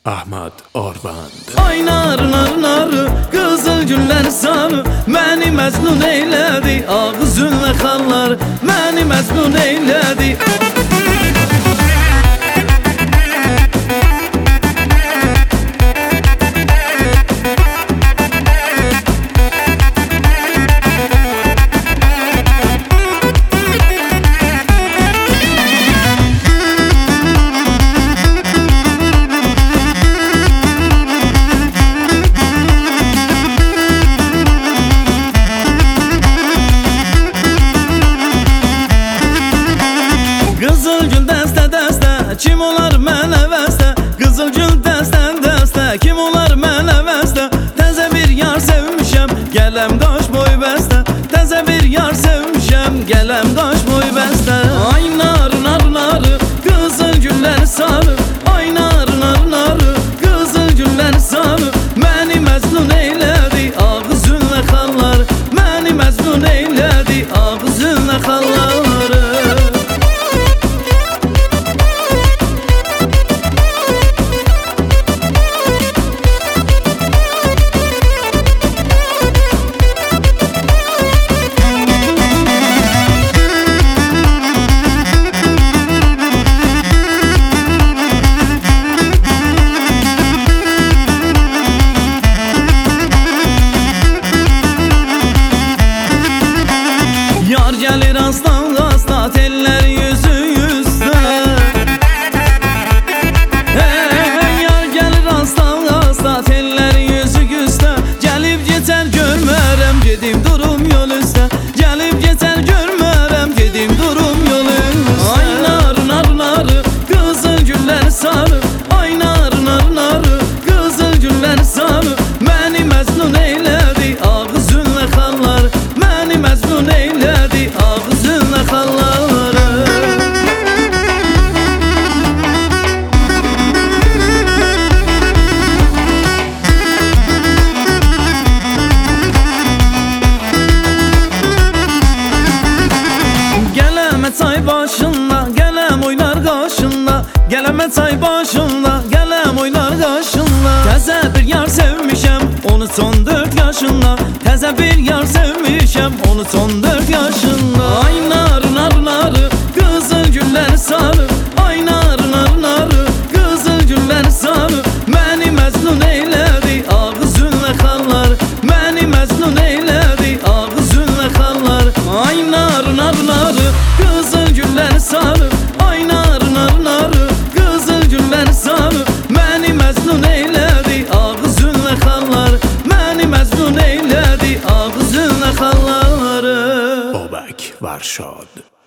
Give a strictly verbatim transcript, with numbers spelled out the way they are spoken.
Ahmet Orban. Ay nar nar nar, qızıl güllər sarı, məni məzlun eylədi. Ağzınla xallar məni məzlun eylədi. Qızıl gül dəstə dəstə, kim olar mənə vəstə? Qızıl gül dəstə dəstə, kim olar mənə vəstə? Təzə bir yar sevmişəm, gələm daş boy bəstə. Təzə bir yar sevmişəm, gələm daş boy bəstə. Ay nar nar nar, qızıl güllər sarı. Ay nar nar nar, qızıl güllər sarı, məni məzlun eylədi. Ağzınla xallar məni məzlun eylədi. Ağzınla xalları. Yar gəlir aslan aslan, tellər yüzü yüzdə. Hey, yar gəlir aslan aslan, tellər yüzü yüzdə. Gəlib geçər görmərəm, gedim durum yol üstə. Gəlib geçər görmərəm, gedim durum yol üstə. Ay nar nar nar, qızıl güllər sarı. Ay nar nar nar, qızıl güllər sarı, məni məzlun eylədi. Ağzınla xallar məni məzlun eylədi. Ağzınla xalları. Gələmə çay başında, gələm oynar qaşında. Gələmə çay başında, gələm oynar qaşında. Təzə bir yar sevmişəm, on üç on dörd yaşında. Təzə bir yar sevmişəm, on üç on dörd yaşında. Ay nar nar nar, qızıl güllər sarı. Ay nar nar nar, qızıl güllər sarı, məni məzlun eylədi. Ağzınla xallar məni məzlun eylədi. Ağzınla xallar. Ay nar nar nar, qızıl güllər sarı. Ay nar nar nar, qızıl güllər sarı, məni məzlun eylədi. Ağzınla xallar məni məzlun eylədi. Ağzınla xalları. Bobek Varşad.